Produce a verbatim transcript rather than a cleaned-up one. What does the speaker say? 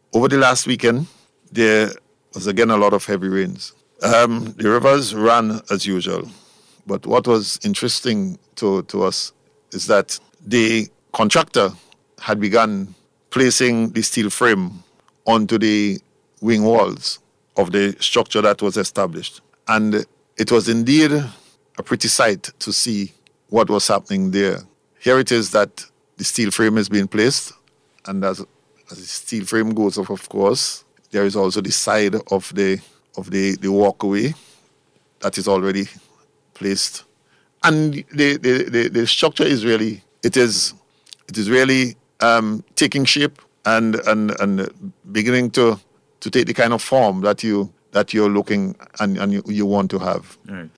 over the last weekend, there was again a lot of heavy rains. Um, the rivers ran as usual. But what was interesting to, to us is that the contractor had begun placing the steel frame onto the wing walls of the structure that was established. And it was indeed a pretty sight to see what was happening there. Here it is that the steel frame is being placed, and as, as the steel frame goes up, of course, there is also the side of the of the, the walkway that is already placed. And the, the, the, the structure is really, it is it is really um, taking shape and, and and beginning to to take the kind of form that you that you're looking and, and you, you want to have. Right.